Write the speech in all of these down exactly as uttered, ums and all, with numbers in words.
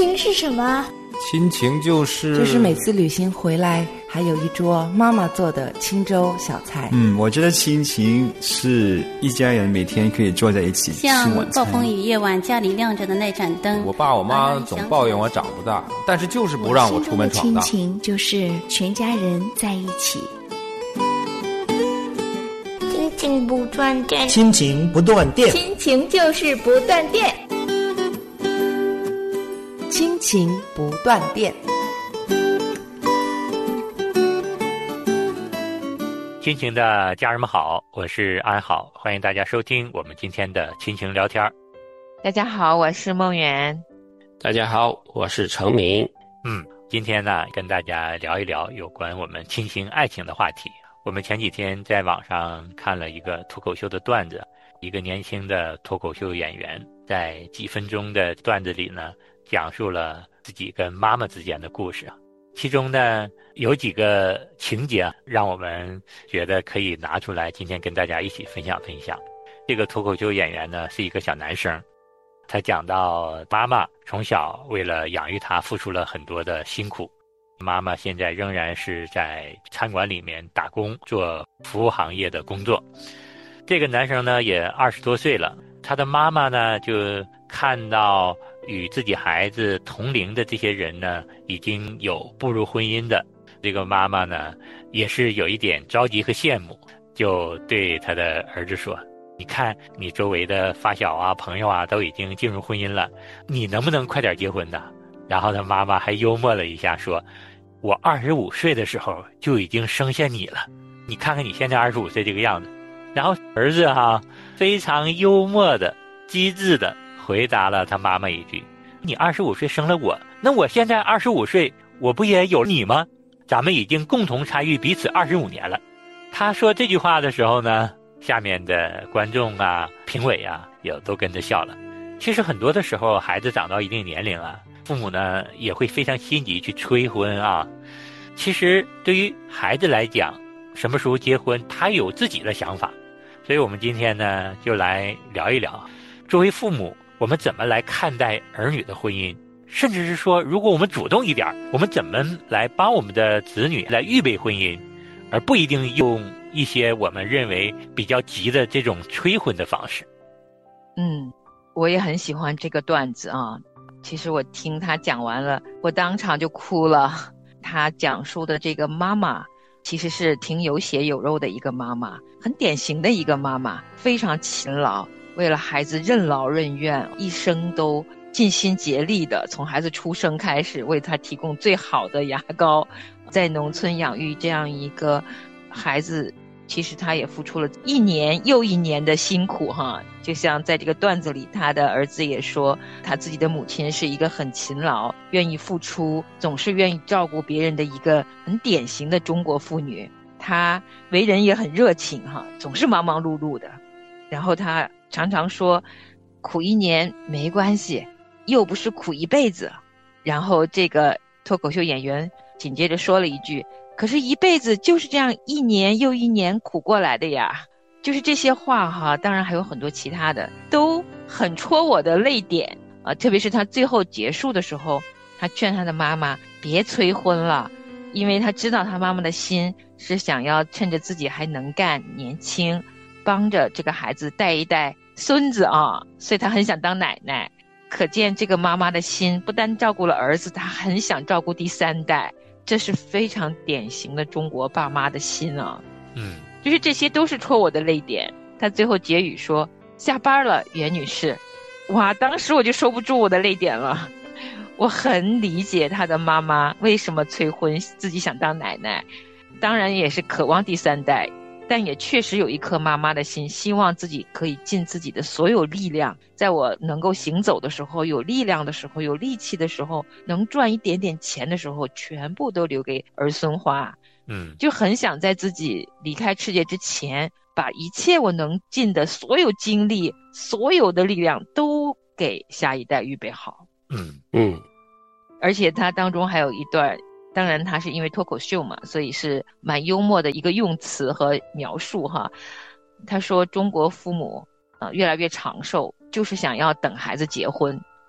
情是什么？ 亲情就是就是每次旅行回来还有一桌妈妈做的清粥小菜。 嗯，我觉得亲情是一家人每天可以坐在一起吃晚餐。 像暴风雨夜晚家里亮着的那盏灯， 我爸我妈总抱怨我长不大，但是就是不让我出门闯荡。 亲情就是全家人在一起，亲情不断电， 亲情不断电， 亲情就是不断电， 亲情不断电。 亲情的家人们好，我是安好，欢迎大家收听我们今天的亲情聊天。 大家好，我是梦圆。 大家好，我是程明。 嗯，今天呢，跟大家聊一聊有关我们亲情爱情的话题。我们前几天在网上看了一个脱口秀的段子，一个年轻的脱口秀演员在几分钟的段子里呢，讲述了自己跟妈妈之间的故事。其中呢，有几个情节让我们觉得可以拿出来今天跟大家一起分享分享。这个脱口秀演员呢是一个小男生，他讲到妈妈从小为了养育他付出了很多的辛苦，妈妈现在仍然是在餐馆里面打工，做服务行业的工作。这个男生呢也二十多岁了，他的妈妈呢就看到与自己孩子同龄的这些人呢已经有步入婚姻的，这个妈妈呢也是有一点着急和羡慕，就对他的儿子说，你看你周围的发小啊朋友啊都已经进入婚姻了，你能不能快点结婚呢？然后他妈妈还幽默了一下说，我二十五岁的时候就已经生下你了，你看看你现在二十五岁这个样子。然后儿子哈非常幽默的机智的回答了他妈妈一句，你二十五岁生了我，那我现在二十五岁我不也有你吗？咱们已经共同参与彼此二十五年了。他说这句话的时候呢，下面的观众啊评委啊也都跟着笑了。其实很多的时候孩子长到一定年龄啊，父母呢也会非常心急去催婚啊。其实对于孩子来讲，什么时候结婚他有自己的想法。所以我们今天呢就来聊一聊，作为父母我们怎么来看待儿女的婚姻，甚至是说如果我们主动一点，我们怎么来帮我们的子女来预备婚姻，而不一定用一些我们认为比较急的这种催婚的方式。 嗯，我也很喜欢这个段子啊。其实我听他讲完了，我当场就哭了。他讲述的这个妈妈其实是挺有血有肉的一个妈妈，很典型的一个妈妈，非常勤劳，为了孩子任劳任怨，一生都尽心竭力的，从孩子出生开始为他提供最好的牙膏，在农村养育这样一个孩子，其实他也付出了一年又一年的辛苦哈。就像在这个段子里，他的儿子也说，他自己的母亲是一个很勤劳，愿意付出，总是愿意照顾别人的一个很典型的中国妇女。他为人也很热情哈，总是忙忙碌碌的。然后他常常说，苦一年没关系，又不是苦一辈子。然后这个脱口秀演员紧接着说了一句，可是一辈子就是这样一年又一年苦过来的呀。就是这些话哈，当然还有很多其他的，都很戳我的泪点啊。特别是他最后结束的时候，他劝他的妈妈别催婚了，因为他知道他妈妈的心是想要趁着自己还能干年轻，帮着这个孩子带一带孙子啊，所以他很想当奶奶。可见这个妈妈的心不单照顾了儿子，他很想照顾第三代，这是非常典型的中国爸妈的心啊。 嗯， 就是这些都是戳我的泪点。他最后结语说，下班了袁女士。哇，当时我就收不住我的泪点了。我很理解他的妈妈为什么催婚，自己想当奶奶，当然也是渴望第三代，但也确实有一颗妈妈的心，希望自己可以尽自己的所有力量，在我能够行走的时候，有力量的时候，有力气的时候，能赚一点点钱的时候，全部都留给儿孙花。 嗯， 就很想在自己离开世界之前，把一切我能尽的所有精力，所有的力量都给下一代预备好。 嗯嗯， 而且他当中还有一段，当然他是因为脱口秀嘛，所以是蛮幽默的一个用词和描述哈。他说中国父母呃越来越长寿，就是想要等孩子结婚，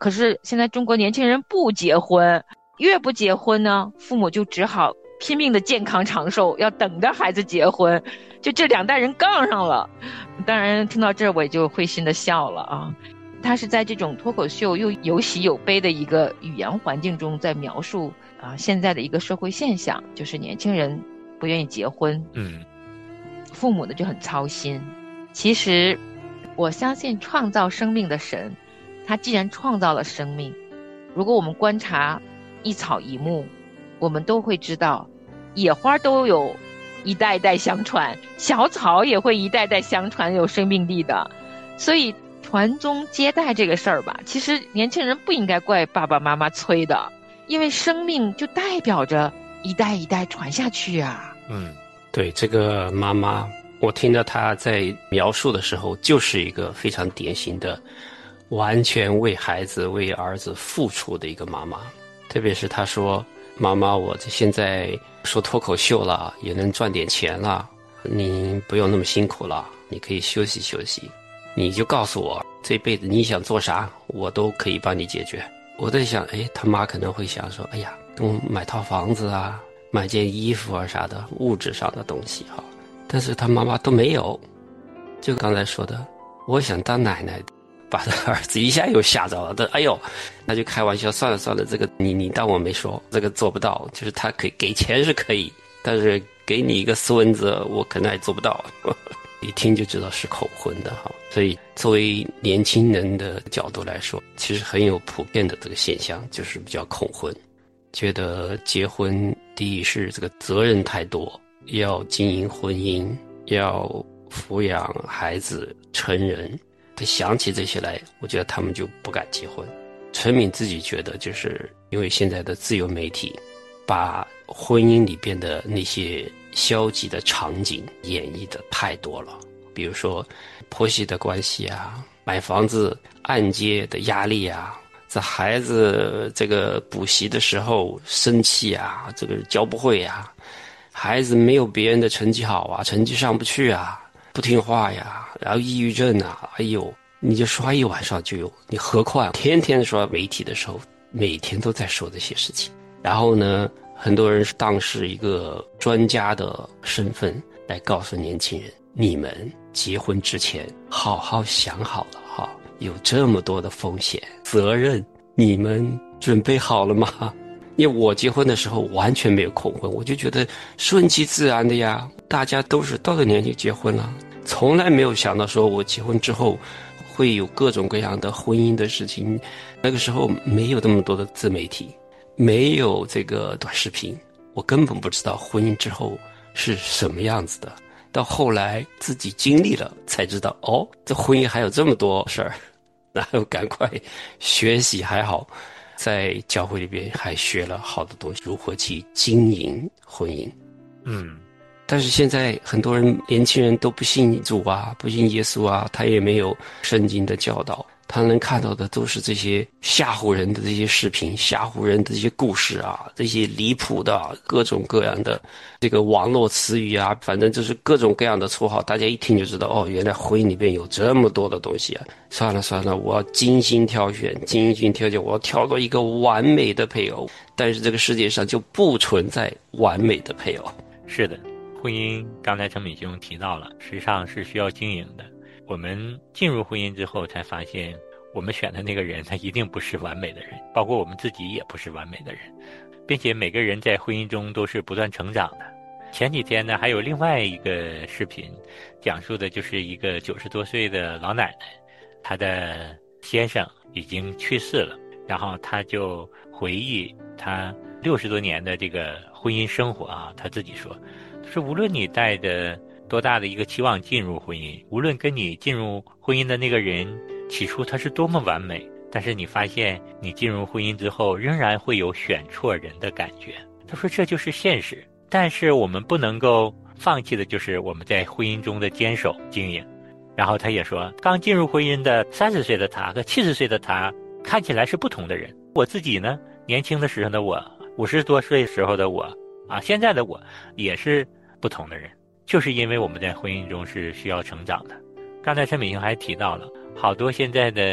可是现在中国年轻人不结婚，越不结婚呢，父母就只好拼命的健康长寿，要等着孩子结婚，就这两代人杠上了。当然听到这儿我也就会心的笑了啊。他是在这种脱口秀又有喜有悲的一个语言环境中在描述啊现在的一个社会现象，就是年轻人不愿意结婚， 嗯， 父母呢就很操心。其实我相信创造生命的神，他既然创造了生命，如果我们观察一草一木，我们都会知道野花都有一代代相传，小草也会一代代相传，有生命力的。所以传宗接代这个事儿吧，其实年轻人不应该怪爸爸妈妈催的，因为生命就代表着一代一代传下去啊。 嗯，对，这个妈妈，我听到她在描述的时候，就是一个非常典型的完全为孩子为儿子付出的一个妈妈。特别是她说，妈妈，我现在说脱口秀了，也能赚点钱了，你不用那么辛苦了，你可以休息休息，你就告诉我这辈子你想做啥，我都可以帮你解决。我在想，哎，他妈可能会想说，哎呀，跟我买套房子啊，买件衣服啊啥的，物质上的东西哈。但是他妈妈都没有，就刚才说的，我想当奶奶，把他儿子一下又吓着了。哎呦，那就开玩笑，算了算了，这个你你当我没说，这个做不到。就是他可以给钱是可以，但是给你一个孙子，我可能还做不到。一听就知道是恐婚的哈。所以作为年轻人的角度来说，其实很有普遍的这个现象，就是比较恐婚，觉得结婚第一是这个责任太多，要经营婚姻，要抚养孩子成人，他想起这些来，我觉得他们就不敢结婚。陈敏自己觉得，就是因为现在的自由媒体把婚姻里边的那些消极的场景演绎的太多了，比如说婆媳的关系啊，买房子按揭的压力啊，在孩子这个补习的时候生气啊，这个教不会啊，孩子没有别人的成绩好啊，成绩上不去啊，不听话呀，然后抑郁症啊，哎呦，你就刷一晚上就有，你何况天天刷媒体的时候，每天都在说这些事情。然后呢，很多人当是一个专家的身份来告诉年轻人，你们结婚之前好好想好了哈，有这么多的风险责任，你们准备好了吗？因为我结婚的时候完全没有恐婚，我就觉得顺其自然的呀，大家都是到了年纪结婚了，从来没有想到说我结婚之后会有各种各样的婚姻的事情。那个时候没有那么多的自媒体，没有这个短视频，我根本不知道婚姻之后是什么样子的。到后来自己经历了才知道，哦，这婚姻还有这么多事儿，然后赶快学习。还好在教会里边还学了好多东西，如何去经营婚姻。 嗯， 但是现在很多人年轻人都不信主啊，不信耶稣啊，他也没有圣经的教导，他能看到的都是这些吓唬人的这些视频，吓唬人的这些故事啊，这些离谱的各种各样的这个网络词语啊，反正就是各种各样的绰号，大家一听就知道，哦，原来婚姻里边有这么多的东西啊。算了算了，我要精心挑选，精心挑选，我要挑到一个完美的配偶。但是这个世界上就不存在完美的配偶。 是的，婚姻刚才陈敏兄提到了，实际上是需要经营的。我们进入婚姻之后才发现，我们选的那个人他一定不是完美的人，包括我们自己也不是完美的人，并且每个人在婚姻中都是不断成长的。前几天呢，还有另外一个视频，讲述的就是一个九十多岁的老奶奶，她的先生已经去世了，然后她就回忆她六十多年的这个婚姻生活啊，她自己说，是无论你带着多大的一个期望进入婚姻，无论跟你进入婚姻的那个人起初他是多么完美，但是你发现你进入婚姻之后仍然会有选错人的感觉。他说这就是现实，但是我们不能够放弃的就是我们在婚姻中的坚守经营。然后他也说，刚进入婚姻的三十岁的他和七十岁的他看起来是不同的人。我自己呢，年轻的时候的我，五十多岁时候的我啊，现在的我也是不同的人，就是因为我们在婚姻中是需要成长的。刚才陈敏兄还提到了，好多现在的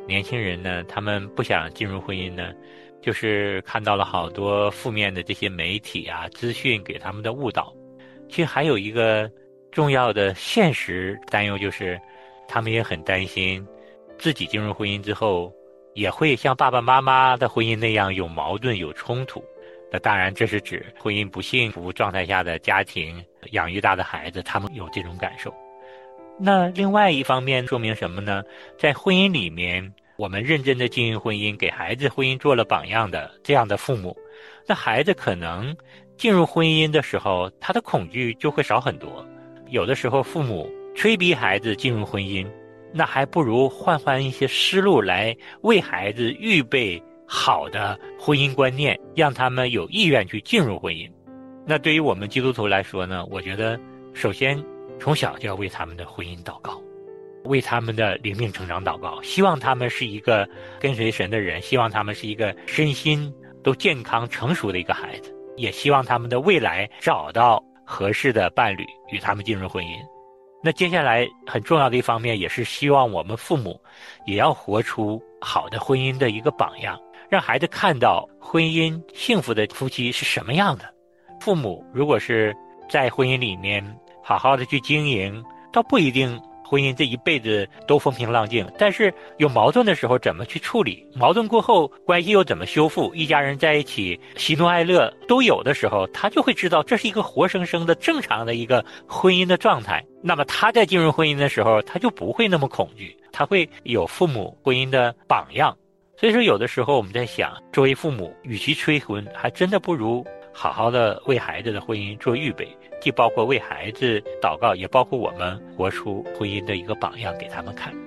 年轻人呢，他们不想进入婚姻呢，就是看到了好多负面的这些媒体啊、资讯给他们的误导。其实还有一个重要的现实担忧，就是他们也很担心自己进入婚姻之后也会像爸爸妈妈的婚姻那样有矛盾、有冲突。那当然这是指婚姻不幸福状态下的家庭养育大的孩子，他们有这种感受。那另外一方面说明什么呢？在婚姻里面，我们认真的经营婚姻，给孩子婚姻做了榜样的这样的父母，那孩子可能进入婚姻的时候，他的恐惧就会少很多。有的时候父母催逼孩子进入婚姻，那还不如换换一些思路来为孩子预备好的婚姻观念，让他们有意愿去进入婚姻。那对于我们基督徒来说呢，我觉得首先从小就要为他们的婚姻祷告，为他们的灵命成长祷告，希望他们是一个跟随神的人，希望他们是一个身心都健康成熟的一个孩子，也希望他们的未来找到合适的伴侣与他们进入婚姻。那接下来很重要的一方面，也是希望我们父母也要活出好的婚姻的一个榜样，让孩子看到婚姻幸福的夫妻是什么样的。父母如果是在婚姻里面好好的去经营，倒不一定婚姻这一辈子都风平浪静，但是有矛盾的时候怎么去处理，矛盾过后关系又怎么修复，一家人在一起喜怒哀乐都有的时候，他就会知道这是一个活生生的正常的一个婚姻的状态。那么他在进入婚姻的时候，他就不会那么恐惧，他会有父母婚姻的榜样。所以说有的时候我们在想，作为父母与其催婚，还真的不如好好的为孩子的婚姻做预备，既包括为孩子祷告，也包括我们活出婚姻的一个榜样给他们看。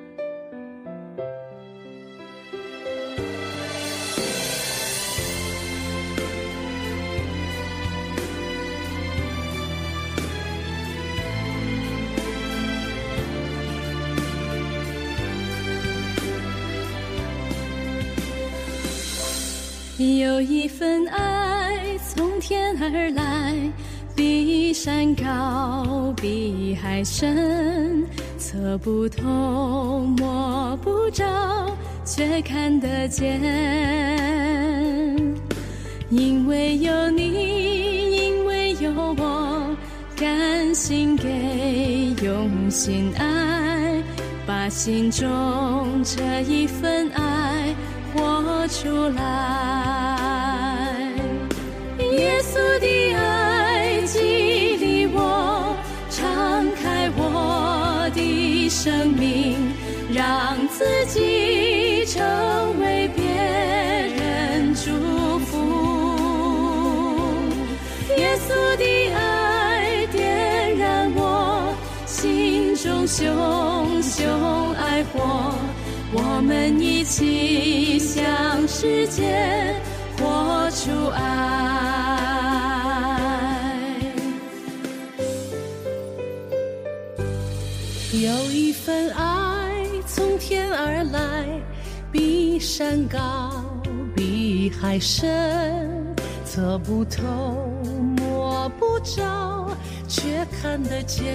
有一份爱从天而来，比山高比海深，测不透摸不着，却看得见。因为有你，因为有我，甘心给用心爱，把心中这一份爱活出来。耶稣的爱激励我，敞开我的生命，让自己成为别人祝福。耶稣的爱点燃我心中熊熊爱火，我们一起向世界活出爱。有一份爱从天而来，比山高比海深，测不透摸不着，却看得见。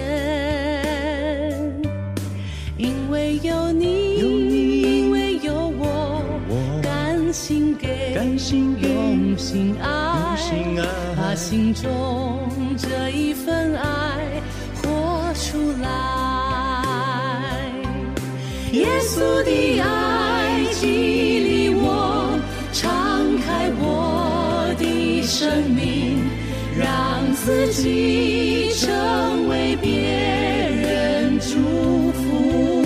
因为有你，因为有我，甘心给，甘心给用心爱，把心中这一份爱活出来。耶稣的爱激励我，敞开我的生命，让自己成为别人祝福。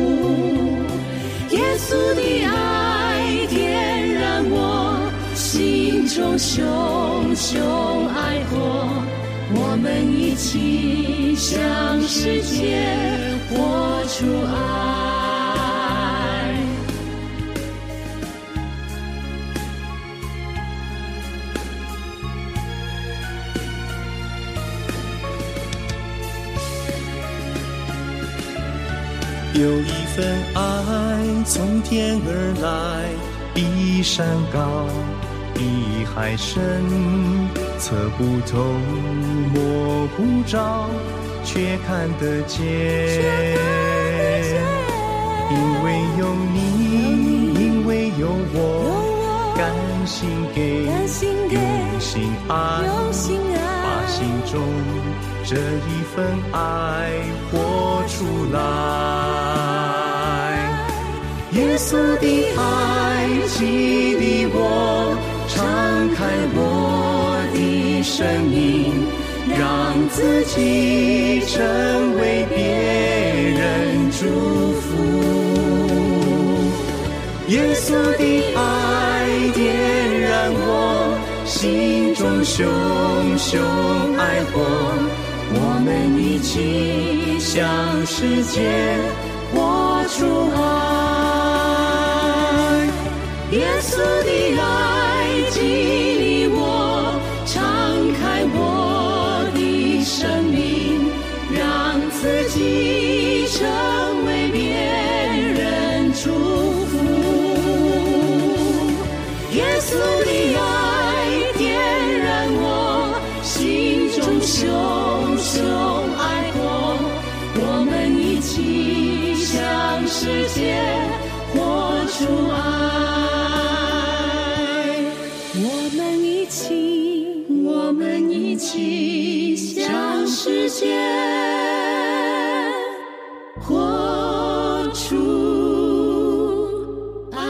耶稣的爱点燃我心中熊熊爱火，我们一起向世界活出爱。 有一份爱从天而来，比山高比海深，测不透摸不着，却看得见。因为有你， 我甘心给，用心爱，把心中这一份爱活出来。耶稣的爱激励我，敞开我的生命，让自己成为别人祝福。耶稣的爱点燃我心中熊熊爱火，我们一起向世界活出爱。耶稣的爱激励我，敞开我的生命，让自己成为别人祝福。耶稣的爱点燃我心中熊熊爱火，我们一起向世界活出爱。我们一起，我们一起向世界活出爱。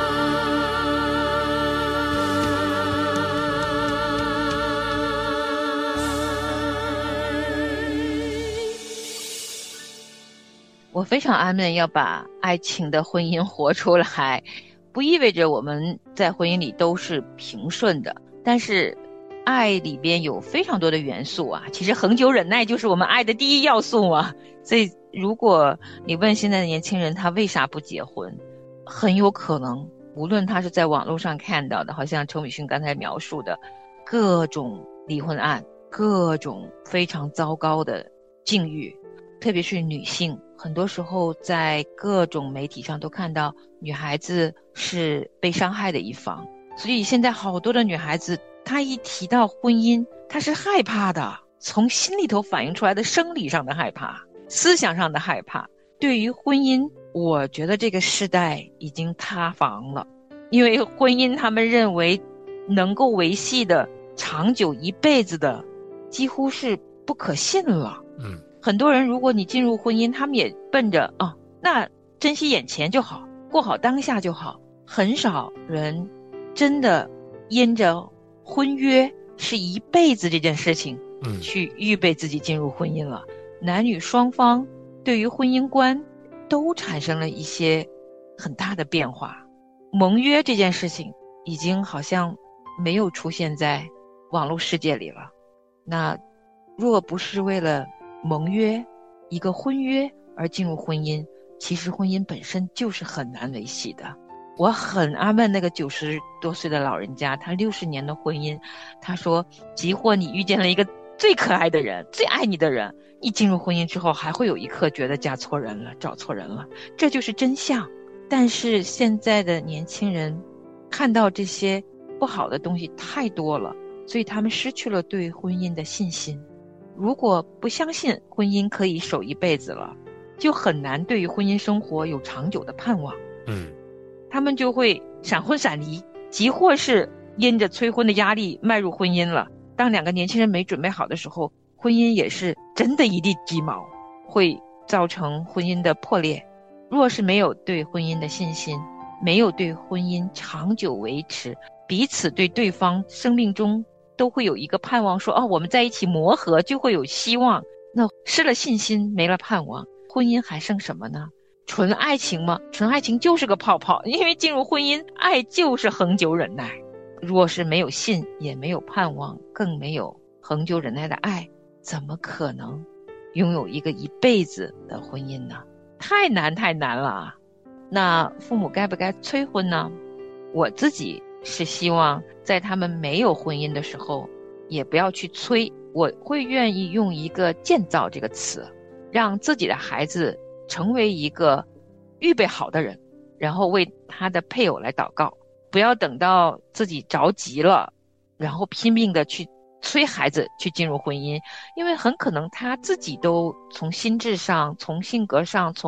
我非常安闷要把爱情的婚姻活出来，不意味着我们在婚姻里都是平顺的，但是爱里边有非常多的元素啊，其实恒久忍耐就是我们爱的第一要素啊。所以如果你问现在的年轻人他为啥不结婚，很有可能无论他是在网络上看到的，好像陈伟勋刚才描述的各种离婚案，各种非常糟糕的境遇，特别是女性，很多时候在各种媒体上都看到女孩子是被伤害的一方，所以现在好多的女孩子她一提到婚姻她是害怕的，从心里头反映出来的生理上的害怕，思想上的害怕。对于婚姻，我觉得这个时代已经塌房了，因为婚姻他们认为能够维系的长久一辈子的几乎是不可信了。 嗯， 很多人如果你进入婚姻，他们也奔着啊，那珍惜眼前就好，过好当下就好，很少人真的因着婚约是一辈子这件事情嗯， 去预备自己进入婚姻了。男女双方对于婚姻观都产生了一些很大的变化，盟约这件事情已经好像没有出现在网络世界里了。那若不是为了盟约一个婚约而进入婚姻，其实婚姻本身就是很难维系的。我很安慰那个九十多岁的老人家，他六十年的婚姻，他说即或你遇见了一个最可爱的人，最爱你的人，你进入婚姻之后还会有一刻觉得嫁错人了，找错人了，这就是真相。但是现在的年轻人看到这些不好的东西太多了，所以他们失去了对婚姻的信心。如果不相信婚姻可以守一辈子了，就很难对于婚姻生活有长久的盼望。 嗯， 他们就会闪婚闪离，即或是因着催婚的压力迈入婚姻了，当两个年轻人没准备好的时候，婚姻也是真的一地鸡毛，会造成婚姻的破裂。若是没有对婚姻的信心，没有对婚姻长久维持，彼此对对方生命中都会有一个盼望，说哦，我们在一起磨合就会有希望。那失了信心，没了盼望，婚姻还剩什么呢？纯爱情吗？纯爱情就是个泡泡，因为进入婚姻，爱就是恒久忍耐。若是没有信，也没有盼望，更没有恒久忍耐的爱，怎么可能拥有一个一辈子的婚姻呢？太难太难了。那父母该不该催婚呢？我自己是希望在他们没有婚姻的时候也不要去催，我会愿意用一个建造这个词，让自己的孩子成为一个预备好的人，然后为他的配偶来祷告，不要等到自己着急了然后拼命的去催孩子去进入婚姻，因为很可能他自己都从心智上，从性格上，从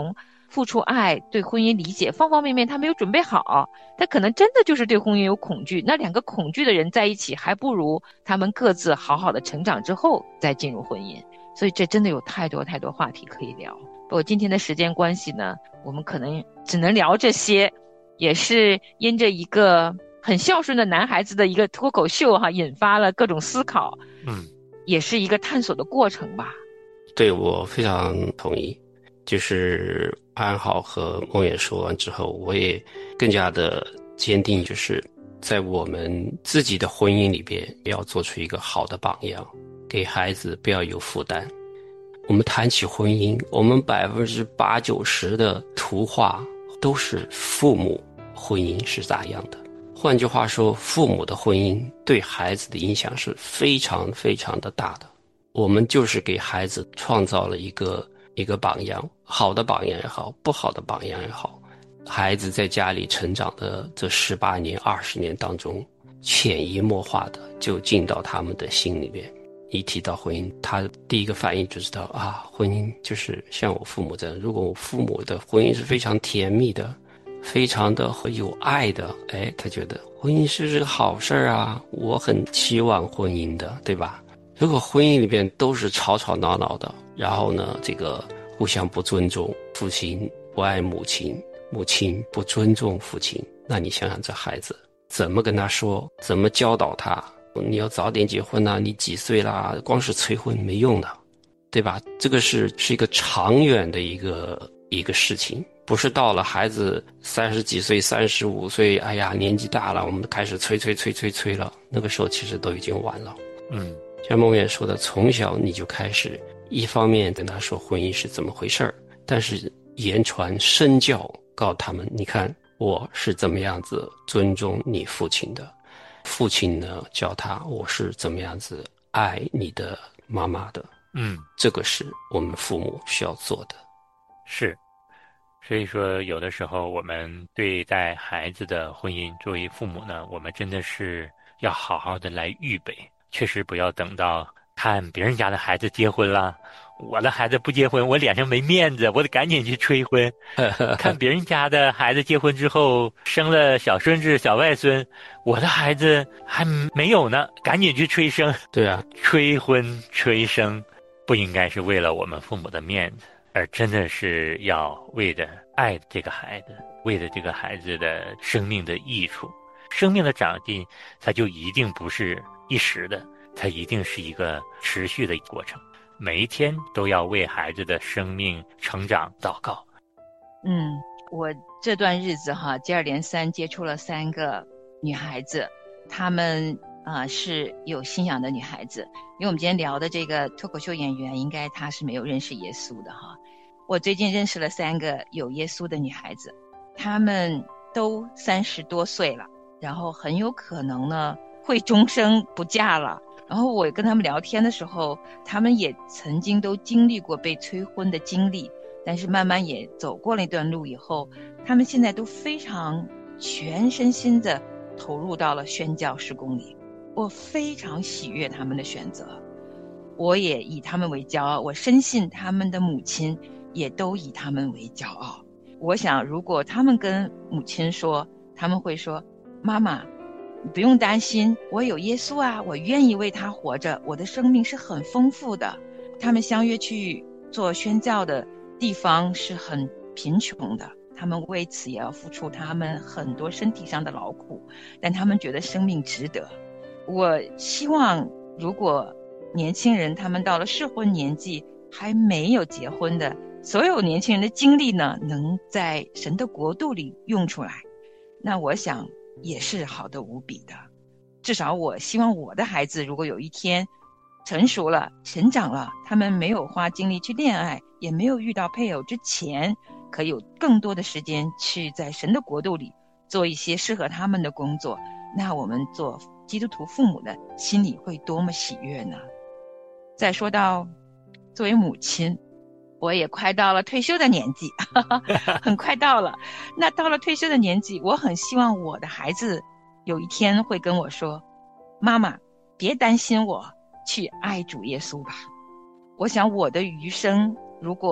付出爱，对婚姻理解方方面面他没有准备好，他可能真的就是对婚姻有恐惧。那两个恐惧的人在一起，还不如他们各自好好的成长之后再进入婚姻。所以这真的有太多太多话题可以聊。不过今天的时间关系呢，我们可能只能聊这些，也是因着一个很孝顺的男孩子的一个脱口秀哈，引发了各种思考， 嗯， 也是一个探索的过程吧。 对，我非常同意。就是安好和梦远说完之后，我也更加的坚定，就是在我们自己的婚姻里边要做出一个好的榜样，给孩子不要有负担。我们谈起婚姻，我们百分之八九十的图画都是父母婚姻是咋样的。换句话说，父母的婚姻对孩子的影响是非常非常的大的。我们就是给孩子创造了一个一个榜样，好的榜样也好，不好的榜样也好，孩子在家里成长的这十八年、二十年当中，潜移默化的就进到他们的心里边。一提到婚姻，他第一个反应就知道啊，婚姻就是像我父母这样。如果我父母的婚姻是非常甜蜜的，非常的有爱的，哎，他觉得婚姻是个好事啊，我很期望婚姻的，对吧？如果婚姻里边都是吵吵闹闹的，然后呢，这个互相不尊重，父亲不爱母亲，母亲不尊重父亲，那你想想这孩子怎么跟他说，怎么教导他？你要早点结婚啊，你几岁啦？光是催婚没用的，对吧？这个是是一个长远的一个一个事情，不是到了孩子三十几岁、三十五岁，哎呀，年纪大了，我们开始催催催催催了，那个时候其实都已经晚了。 嗯， 像梦远说的，从小你就开始，一方面跟他说婚姻是怎么回事儿，但是言传身教，告诉他们，你看我是怎么样子尊重你父亲的。父亲呢，教他我是怎么样子爱你的妈妈的。 嗯， 这个是我们父母需要做的。 是，所以说有的时候我们对待孩子的婚姻，作为父母呢，我们真的是要好好的来预备，确实不要等到看别人家的孩子结婚了，我的孩子不结婚，我脸上没面子，我得赶紧去催婚。看别人家的孩子结婚之后生了小孙子小外孙，我的孩子还没有呢，赶紧去催生。 对啊， 催婚催生不应该是为了我们父母的面子，而真的是要为着爱这个孩子，为了这个孩子的生命的益处。生命的长进它就一定不是一时的，它一定是一个持续的过程，每一天都要为孩子的生命成长祷告。 嗯，我这段日子哈，接二连三接触了三个女孩子，她们啊、呃、是有信仰的女孩子。因为我们今天聊的这个脱口秀演员，应该她是没有认识耶稣的哈。我最近认识了三个有耶稣的女孩子，她们都三十多岁了，然后很有可能呢会终生不嫁了。然后我跟他们聊天的时候，他们也曾经都经历过被催婚的经历，但是慢慢也走过了一段路以后，他们现在都非常全身心的投入到了宣教事工里。我非常喜悦他们的选择，我也以他们为骄傲，我深信他们的母亲也都以他们为骄傲。我想如果他们跟母亲说，他们会说，妈妈你不用担心，我有耶稣啊，我愿意为他活着，我的生命是很丰富的。他们相约去做宣教的地方是很贫穷的，他们为此也要付出他们很多身体上的劳苦，但他们觉得生命值得。我希望如果年轻人他们到了适婚年纪还没有结婚的，所有年轻人的经历呢，能在神的国度里用出来，那我想也是好的无比的。至少我希望我的孩子如果有一天成熟了成长了，他们没有花精力去恋爱，也没有遇到配偶之前，可以有更多的时间去在神的国度里做一些适合他们的工作，那我们做基督徒父母的心里会多么喜悦呢？再说到作为母亲，我也快到了退休的年纪很快到了。那到了退休的年纪，我很希望我的孩子有一天会跟我说，妈妈别担心我，去爱主耶稣吧。我想我的余生如果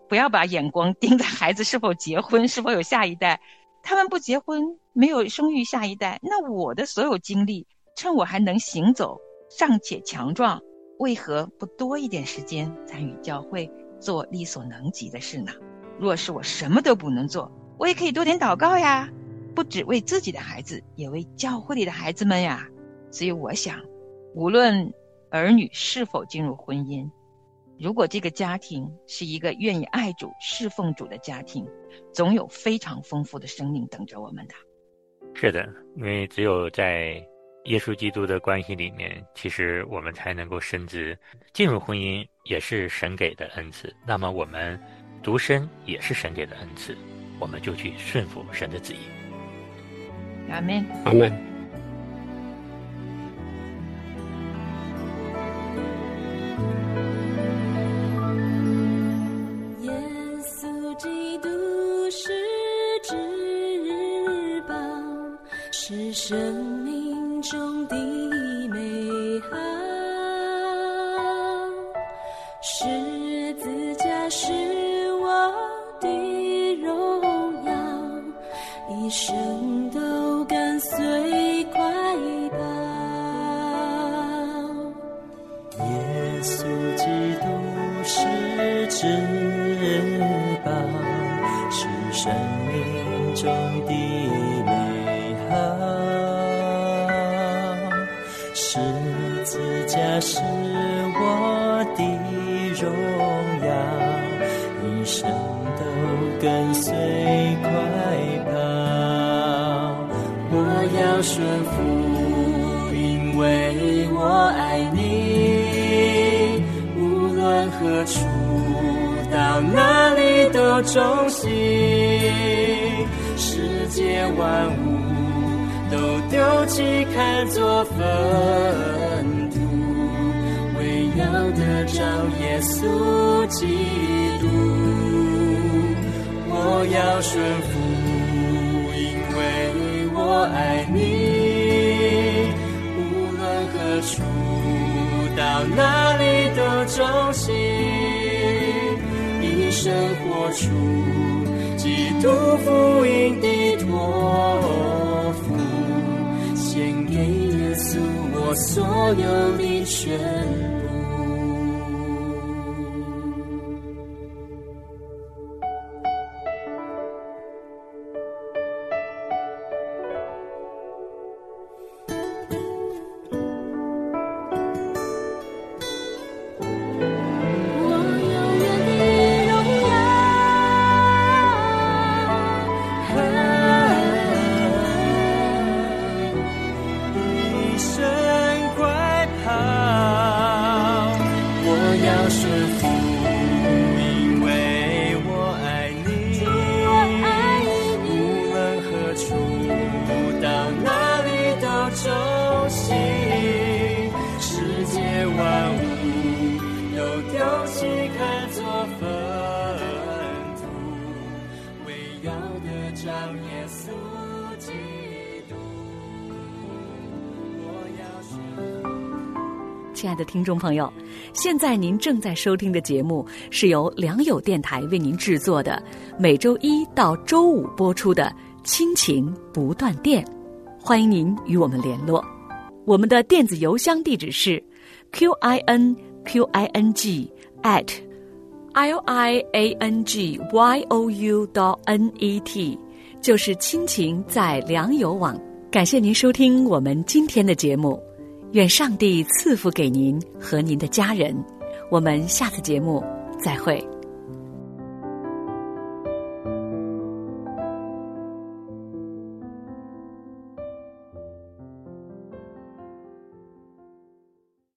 不要把眼光盯在孩子是否结婚，是否有下一代。他们不结婚，没有生育下一代，那我的所有精力，趁我还能行走，尚且强壮，为何不多一点时间参与教会，做力所能及的事呢？若是我什么都不能做，我也可以多点祷告呀，不只为自己的孩子，也为教会里的孩子们呀。所以我想，无论儿女是否进入婚姻，如果这个家庭是一个愿意爱主侍奉主的家庭，总有非常丰富的生命等着我们的。 是的，因为只有在耶稣基督的关系里面，其实我们才能够深知进入婚姻也是神给的恩赐，那么我们独身也是神给的恩赐，我们就去顺服神的旨意。 阿们， 阿们。 是生命中的美好，十字架是我的荣耀，一生都跟随快跑。 耶稣基督是至宝，是生命中的美好，十字架是我的荣耀，一生都跟随快跑。我要顺服，因为我爱你，无论何处到哪里都忠心，世界万物都丢弃看作粪土，为要得着耶稣基督。我要顺服，因为我爱你，无论何处到哪里都忠心，一生活出基督福音的托付，献给耶稣我所有的全部。 亲爱的听众朋友，现在您正在收听的节目是由良友电台为您制作的，每周一到周五播出的亲情不断电，欢迎您与我们联络。我们的电子邮箱地址是 q i n q i n g at l i a n g y o u dot n e t， 就是亲情在良友网。感谢您收听我们今天的节目，愿上帝赐福给您和您的家人，我们下次节目再会。